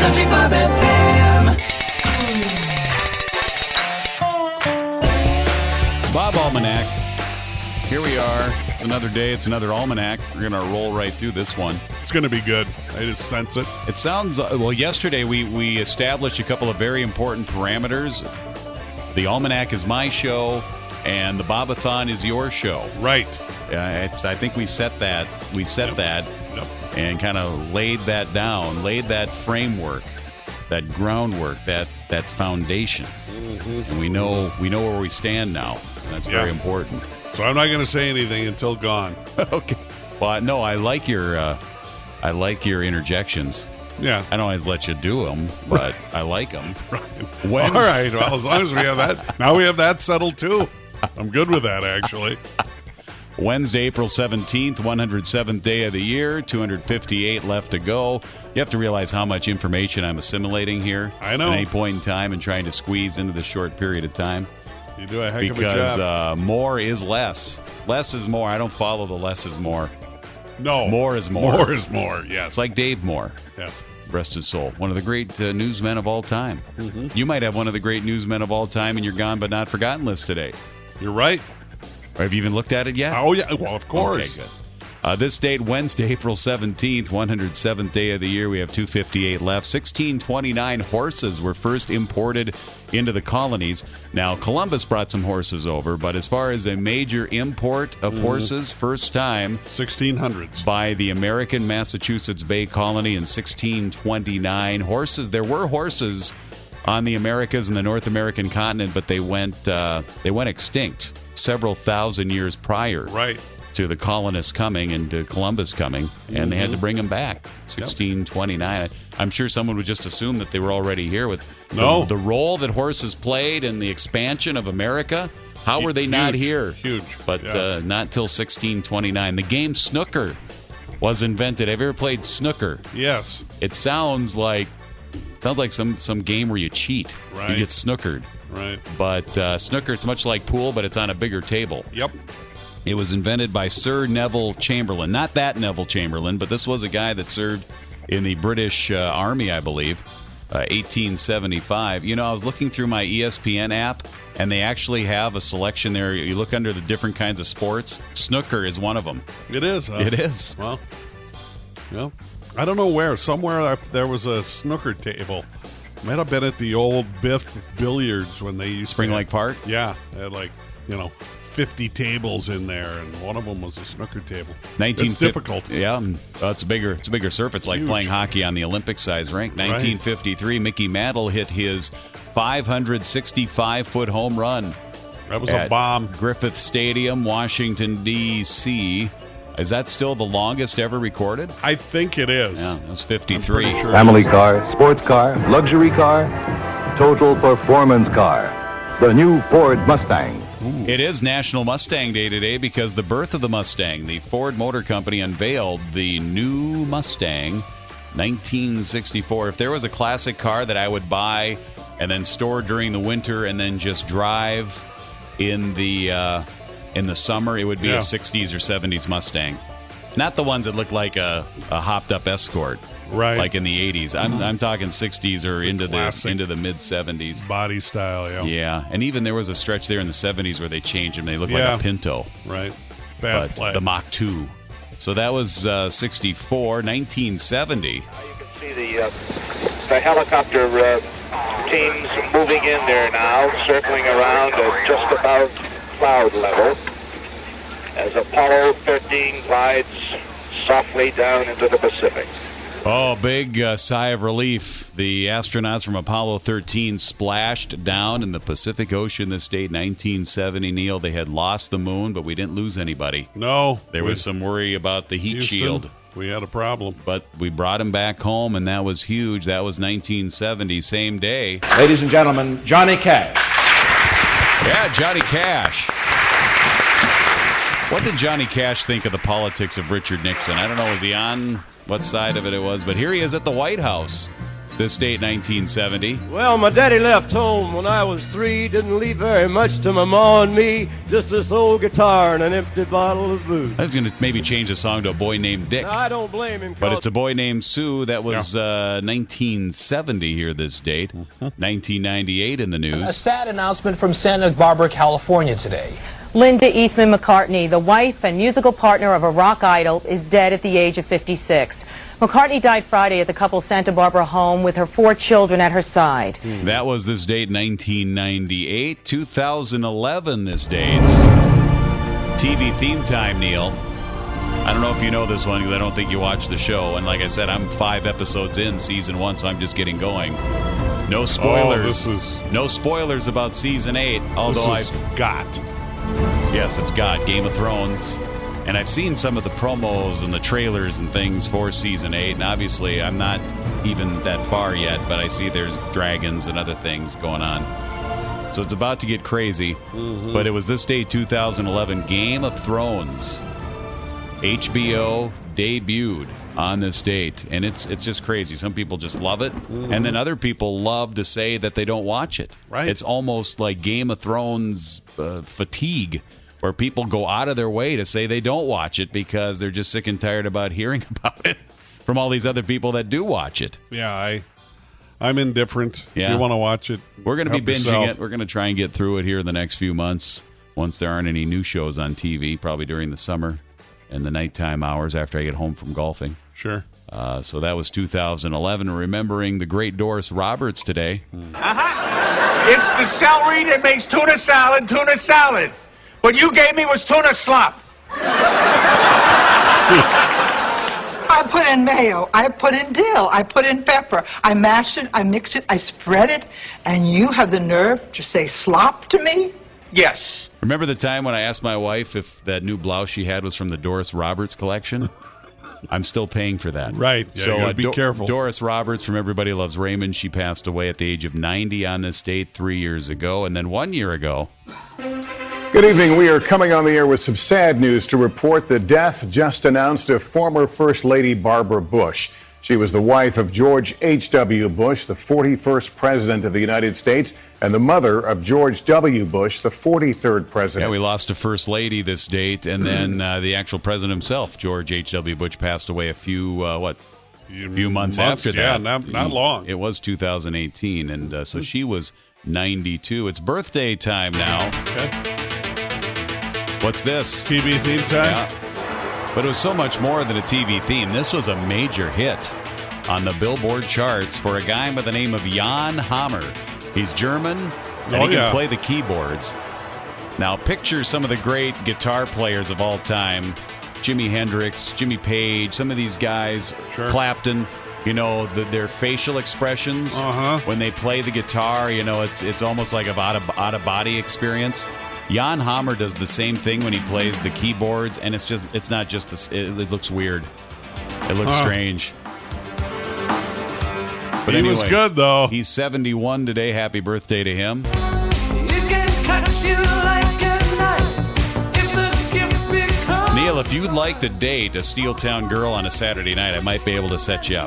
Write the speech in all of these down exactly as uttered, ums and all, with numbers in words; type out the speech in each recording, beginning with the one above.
Country Bob F M. Bob Almanac. Here we are. It's another day. It's another almanac. We're going to roll right through this one. It's going to be good. I just sense it. It sounds, uh, well, yesterday we, we established a couple of very important parameters. The Almanac is my show, and the Bobathon is your show. Right. Uh, it's. I think we set that. We set Yep. that Yep. and kind of laid that down, laid that framework, that groundwork, that that foundation. Mm-hmm. And we know we know where we stand now. And that's very Yeah. important. So I'm not going to say anything until gone. Okay. Well, no, I like your uh, I like your interjections. Yeah. I don't always let you do them, but I like them. Right. When's- All right. Well, as long as we have that. Now we have that settled, too. I'm good with that, actually. Wednesday, April seventeenth, one hundred seventh day of the year, two hundred fifty-eight left to go. You have to realize how much information I'm assimilating here. I know. At any point in time and trying to squeeze into this short period of time. You do a heck Because of a job. uh, more is less. Less is more. I don't follow the less is more. no. more is more. More is more, yes. It's like Dave Moore. yes. Rest his soul. One of the great uh, newsmen of all time. Mm-hmm. You might have one of the great newsmen of all time in your Gone But Not Forgotten list today. You're right. Or have you even looked at it yet? Oh, yeah. Well, of course. Okay, good. Uh, this date, Wednesday, April seventeenth, one hundred seventh day of the year. We have two fifty-eight left. sixteen twenty-nine horses were first imported into the colonies. Now, Columbus brought some horses over, but as far as a major import of horses, first time sixteen hundreds. by the American Massachusetts Bay Colony in sixteen twenty-nine. Horses, there were horses on the Americas and the North American continent, but they went uh, they went extinct several thousand years prior Right. to the colonists coming and to Columbus coming, and they had to bring them back. sixteen twenty-nine. I'm sure someone would just assume that they were already here with No. the, the role that horses played in the expansion of America. How were they not Huge. here? Huge. But Yeah. uh, not till sixteen twenty-nine. The game snooker was invented. Have you ever played snooker? Yes. It sounds like sounds like some, some game where you cheat. You Right. get snookered. Right. But uh, snooker, it's much like pool, but it's on a bigger table. Yep. It was invented by Sir Neville Chamberlain. Not that Neville Chamberlain, but this was a guy that served in the British uh, Army, I believe, uh, eighteen seventy-five. You know, I was looking through my E S P N app, and they actually have a selection there. You look under the different kinds of sports. Snooker is one of them. It is. Huh? It is. Well, yeah. I don't know where. Somewhere I- there was a snooker table. Might have been at the old Biff Billiards when they used Spring to Lake Park? Yeah, they had like you know fifty tables in there, and one of them was a snooker table. nineteen It's difficult. Yeah, mm, uh, it's a bigger, it's a bigger surf. It's like Huge. playing hockey on the Olympic size rink. nineteen fifty-three, Mickey Mantle hit his five hundred sixty-five foot home run That was at a bomb. Griffith Stadium, Washington D C. Is that still the longest ever recorded? I think it is. Yeah, that was I'm fifty-three. pretty sure. Family car, sports car, luxury car, total performance car. The new Ford Mustang. It is National Mustang Day today because the birth of the Mustang. The Ford Motor Company unveiled the new Mustang, nineteen sixty-four. If there was a classic car that I would buy and then store during the winter and then just drive in the uh, in the summer, it would be Yeah. a sixties or seventies Mustang. Not the ones that look like a, a hopped-up Escort, Right. like in the eighties. I'm, I'm talking sixties or into the classic. into the mid-seventies. Body style, yeah. Yeah, and even there was a stretch there in the seventies where they changed them. They looked Yeah. like a Pinto, Right. Bad but play. the Mach two. So that was uh, sixty-four. nineteen seventy. You can see the uh, the helicopter uh, teams moving in there now, circling around at just about cloud level as Apollo thirteen glides softly down into the Pacific. Oh, big uh, sigh of relief. The astronauts from Apollo thirteen splashed down in the Pacific Ocean this date, nineteen seventy. Neil, they had lost the moon, but we didn't lose anybody. no. There we- was some worry about the heat Houston, shield. We had a problem. But we brought him back home, and that was huge. That was nineteen seventy, same day. Ladies and gentlemen, Johnny Cash. Yeah, Johnny Cash. What did Johnny Cash think of the politics of Richard Nixon? I don't know. Was he on what side of it it was? But here he is at the White House. This date, nineteen seventy. Well, my daddy left home when I was three. Didn't leave very much to my ma and me. Just this old guitar and an empty bottle of booze. I was going to maybe change the song to A Boy Named Dick. Now, I don't blame him. But it's A Boy Named Sue. That was uh, nineteen seventy here, this date. nineteen ninety-eight in the news. A sad announcement from Santa Barbara, California today. Linda Eastman McCartney, the wife and musical partner of a rock idol, is dead at the age of fifty-six. McCartney died Friday at the couple's Santa Barbara home with her four children at her side. That was this date, nineteen ninety-eight. two thousand eleven, this date. T V theme time, Neil. I don't know if you know this one because I don't think you watch the show. And like I said, I'm five episodes in season one, so I'm just getting going. No spoilers. Oh, this is, no spoilers about season eight. Although this is I've got. Yes, it's got Game of Thrones. And I've seen some of the promos and the trailers and things for season eight. And obviously, I'm not even that far yet, but I see there's dragons and other things going on. So it's about to get crazy. Mm-hmm. But it was this day, two thousand eleven, Game of Thrones. H B O debuted on this date. And it's it's just crazy. Some people just love it. Mm-hmm. And then other people love to say that they don't watch it. Right. It's almost like Game of Thrones uh, fatigue, where people go out of their way to say they don't watch it because they're just sick and tired about hearing about it from all these other people that do watch it. Yeah, I, I'm indifferent. Yeah. If you want to watch it, we're going to be help binging yourself. it. We're going to try and get through it here in the next few months once there aren't any new shows on T V, probably during the summer and the nighttime hours after I get home from golfing. Sure. Uh, so that was two thousand eleven, remembering the great Doris Roberts today. Uh-huh. It's the celery that makes tuna salad tuna salad. What you gave me was tuna slop. I put in mayo, I put in dill, I put in pepper, I mashed it, I mixed it, I spread it, and you have the nerve to say slop to me? Yes. Remember the time when I asked my wife if that new blouse she had was from the Doris Roberts collection? I'm still paying for that. Right. Yeah, so you gotta uh, be Do- careful. Doris Roberts from Everybody Loves Raymond, she passed away at the age of ninety on this date three years ago. And then one year ago... Good evening. We are coming on the air with some sad news to report the death just announced of former First Lady Barbara Bush. She was the wife of George H W. Bush, the forty-first president of the United States, and the mother of George W. Bush, the forty-third president. Yeah, we lost a First Lady this date, and then uh, the actual president himself, George H W. Bush, passed away a few, uh, what, few months, months after yeah, that. not, not long. It was two thousand eighteen, and uh, so she was ninety-two. It's birthday time now. Okay. What's this? T V theme time? Yeah. But it was so much more than a T V theme. This was a major hit on the Billboard charts for a guy by the name of Jan Hammer. He's German, and Oh, he can yeah. play the keyboards. Now, picture some of the great guitar players of all time. Jimi Hendrix, Jimmy Page, some of these guys, Sure. Clapton. You know, the, their facial expressions Uh-huh. when they play the guitar, you know, it's it's almost like an out of, out of body experience. Jan Hammer does the same thing when he plays the keyboards, and it's just it's not just this. It, it looks weird. It looks Huh. strange. But He anyway, was good, though. He's seventy-one today. Happy birthday to him. Neil, if you'd like to date a Steeltown girl on a Saturday night, I might be able to set you up.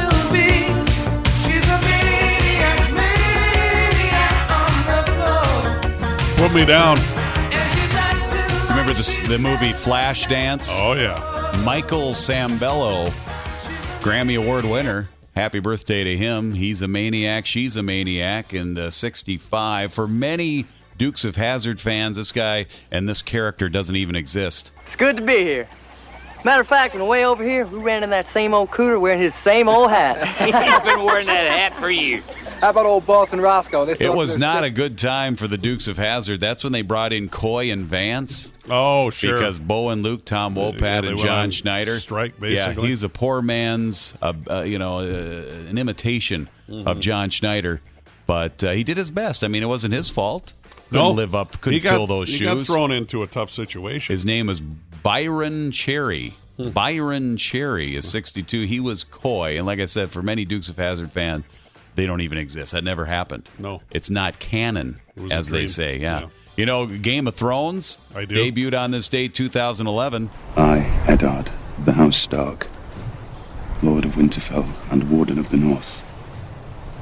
Put me down. Remember this, the movie Flashdance? Oh, yeah. Michael Sambello, Grammy Award winner. Happy birthday to him. He's a maniac. She's a maniac. And uh, sixty-five. For many Dukes of Hazzard fans, this guy and this character doesn't even exist. It's good to be here. Matter of fact, on the way over here, we ran in that same old cooter wearing his same old hat. He's been wearing that hat for years. How about old Boston Roscoe? They It was not a good time for the Dukes of Hazzard. That's when they brought in Coy and Vance. Oh, sure. Because Bo and Luke, Tom Wopat, Yeah, they and went John on Schneider. strike, Yeah, basically. he's a poor man's, uh, uh, you know, uh, an imitation Mm-hmm. of John Schneider. But uh, he did his best. I mean, it wasn't his fault. Couldn't No. live up, couldn't he got, fill those he shoes. got thrown into a tough situation. His name is Byron Cherry. Hmm. Byron Cherry is sixty-two. He was Coy. And like I said, for many Dukes of Hazzard fans, they don't even exist. That never happened. No. It's not canon, It was a as they dream. say. Yeah. Yeah. You know, Game of Thrones I do. debuted on this date, two thousand eleven. I, Eddard, the House Stark, Lord of Winterfell and Warden of the North,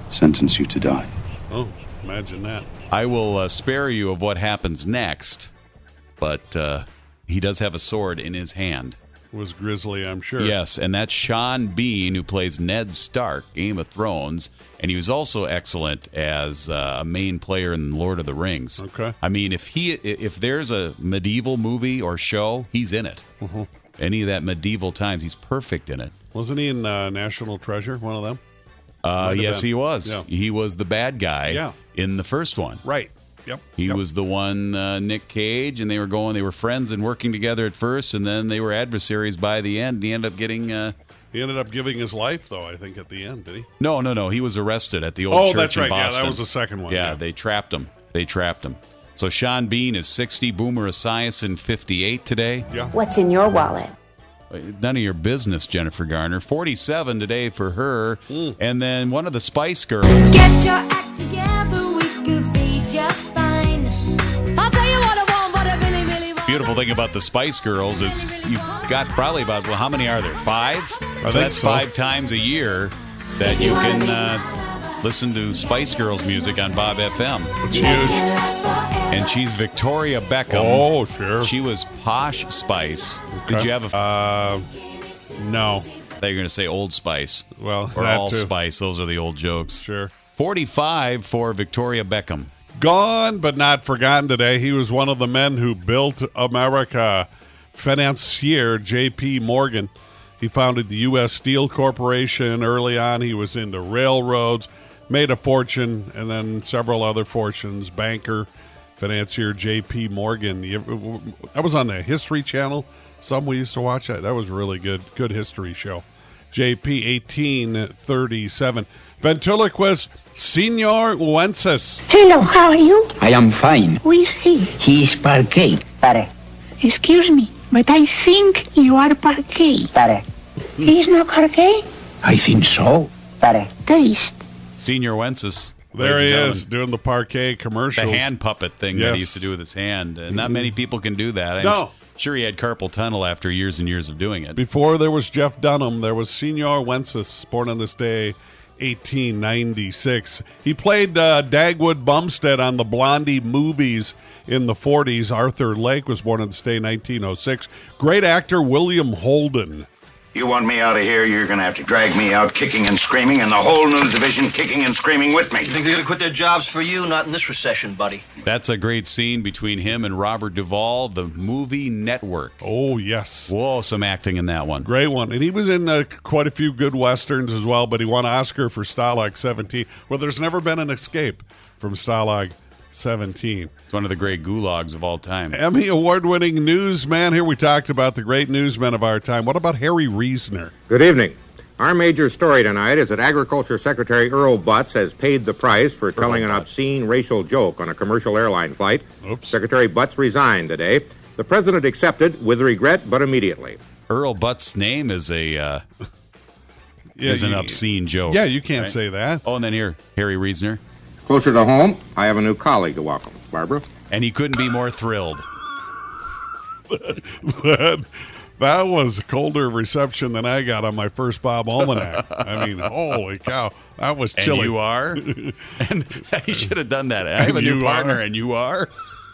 sentence you to die. Oh, imagine that. I will uh, spare you of what happens next, but uh, he does have a sword in his hand. Was Grizzly, I'm sure. Yes, and that's Sean Bean, who plays Ned Stark, Game of Thrones, and he was also excellent as uh, a main player in Lord of the Rings. Okay. I mean, if he if there's a medieval movie or show, he's in it. Mm-hmm. Any of that medieval times, he's perfect in it. Wasn't he in uh, National Treasure, one of them? Uh, yes, he was. Yeah. He was the bad guy Yeah. in the first one. Right. Yep. He yep. was the one, uh, Nick Cage, and they were going, they were friends and working together at first, and then they were adversaries by the end. He ended up getting... Uh, he ended up giving his life, though, I think, at the end, did he? No, no, no. He was arrested at the old Oh, church that's right. in Boston. Yeah, that was the second one. Yeah, Yeah. they trapped him. They trapped him. So Sean Bean is sixty, Boomer Esiason fifty-eight today. Yeah. What's in your wallet? None of your business, Jennifer Garner. forty-seven today for her. Mm. And then one of the Spice Girls. Get your act together, we could be just fine. I'll tell you what I want, but I really, really want. Beautiful thing about the Spice Girls is you've got probably about, well, how many are there? Five? I so think that's so. five times a year that you can uh, listen to Spice Girls music on Bob F M. It's huge. And she's Victoria Beckham. Oh, sure. She was Posh Spice. Did Okay. you have a... Uh, no. I thought you were going to say Old Spice. Well, or that All too. Spice. Those are the old jokes. Sure. forty-five for Victoria Beckham. Gone but not forgotten today. He was one of the men who built America. Financier J P. Morgan. He founded the U S Steel Corporation. Early on, he was into railroads, made a fortune, and then several other fortunes. Banker, financier J P. Morgan. You- That was on the History Channel. Some we used to watch that. That was a really good, good history show. J P, eighteen thirty-seven. Ventriloquist Senor Wences. Hello, how are you? I am fine. Who is he? He is Parquet. Pare. Excuse me, but I think you are Parquet. Pare. He is not Parquet? I think so. Pare. Taste. Senior Wences. There ladies he and is, gentlemen. doing the parquet commercials. The hand puppet thing that Yes. he used to do with his hand. And not many people can do that. I'm No. sure he had carpal tunnel after years and years of doing it. Before there was Jeff Dunham, there was Senor Wences, born on this day, eighteen ninety-six. He played uh, Dagwood Bumstead on the Blondie movies in the forties. Arthur Lake was born on this day, nineteen oh six. Great actor William Holden. You want me out of here, you're going to have to drag me out kicking and screaming, and the whole news division kicking and screaming with me. You think they're going to quit their jobs for you? Not in this recession, buddy. That's a great scene between him and Robert Duvall, the movie Network. Oh, yes. Whoa, some acting in that one. Great one. And he was in uh, quite a few good Westerns as well, but he won Oscar for Stalag seventeen. Well, there's never been an escape from Stalag seventeen. It's one of the great gulags of all time. Emmy award-winning newsman. Here we talked about the great newsmen of our time. What about Harry Reasoner? Good evening. Our major story tonight is that Agriculture Secretary Earl Butz has paid the price for telling an obscene racial joke on a commercial airline flight. Oops. Secretary Butz resigned today. The president accepted with regret, but immediately. Earl Butt's name is a uh, Yeah, is an you- obscene joke. Yeah, you can't right? say that. Oh, and then here, Harry Reasoner. Closer to home, I have a new colleague to welcome. Barbara? And he couldn't be more thrilled. that, that was a colder reception than I got on my first Bob Almanac. I mean, holy cow. That was And chilly. you are? And he should have done that. I have a And new you partner, are? and you are?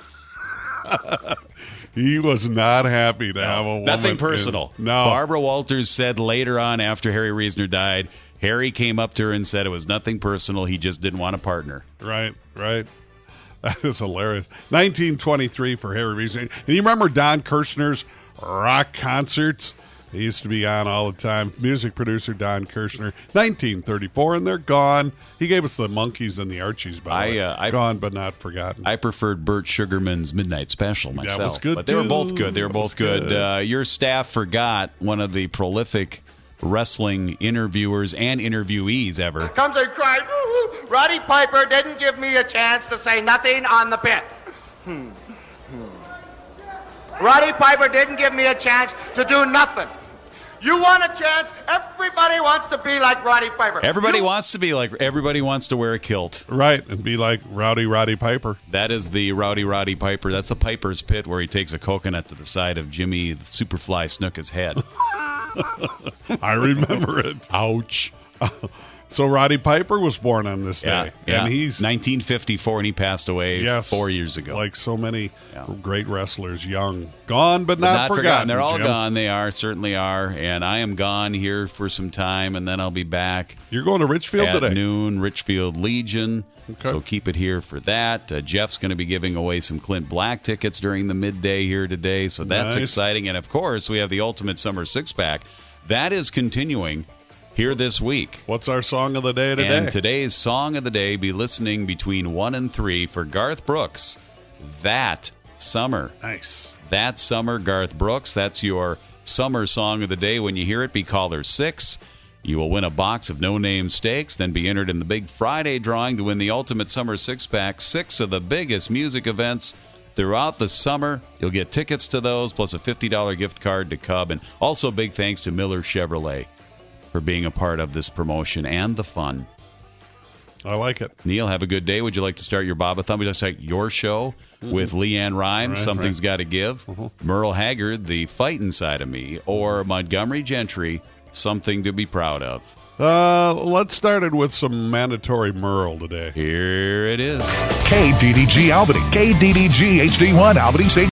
He was not happy to have a woman. Nothing personal. in- no. Barbara Walters said later on after Harry Reasoner died, Harry came up to her and said it was nothing personal. He just didn't want a partner. Right, right. That is hilarious. nineteen twenty-three for Harry Reasoner. And you remember Don Kirshner's rock concerts? He used to be on all the time. Music producer Don Kirshner. nineteen thirty-four, and they're gone. He gave us the Monkees and the Archies, by the I, way. uh, I- gone but not forgotten. I preferred Burt Sugarman's Midnight Special myself. was good, but they were too. both good. They were That both was good. good. Uh, your staff forgot one of the prolific wrestling interviewers and interviewees ever. Comes and cries, "Ooh, Roddy Piper didn't give me a chance to say nothing on the pit. Hmm. Hmm. Roddy Piper didn't give me a chance to do nothing. You want a chance? Everybody wants to be like Roddy Piper. Everybody You- wants to be like, everybody wants to wear a kilt. Right, and be like Rowdy Roddy Piper. That is the Rowdy Roddy Piper. That's the Piper's Pit where he takes a coconut to the side of Jimmy Superfly Snuka's head. I remember it. Ouch. So Roddy Piper was born on this Yeah, day. yeah. And he's nineteen fifty-four, and he passed away yes, four years ago. Like so many Yeah. great wrestlers, young, gone but But not, not forgotten. forgotten. They're all Jim. gone. They are, certainly are. And I am gone here for some time, and then I'll be back. You're going to Richfield at today? noon, Richfield Legion. Okay. So keep it here for that. Uh, Jeff's going to be giving away some Clint Black tickets during the midday here today, so that's Nice. exciting. And, of course, we have the Ultimate Summer Six-Pack. That is continuing here this week. What's our song of the day today? And today's song of the day, be listening between one and three for Garth Brooks. That Summer. Nice. That Summer, Garth Brooks. That's your summer song of the day. When you hear it, be caller six. You will win a box of no-name steaks, then be entered in the big Friday drawing to win the Ultimate Summer Six-Pack. Six of the biggest music events throughout the summer. You'll get tickets to those, plus a fifty dollars gift card to Cub. And also big thanks to Miller Chevrolet for being a part of this promotion and the fun. I like it. Neil, have a good day. Would you like to start your Bob-a-thon? Would you like your show with Leanne Rhymes, Right, Something's right. Got to Give, Uh-huh. Merle Haggard, The Fight Inside of Me, or Montgomery Gentry, Something to Be Proud of? Uh, let's start it with some mandatory Merle today. Here it is. K D D G Albany, K D D G H D one Albany, Saint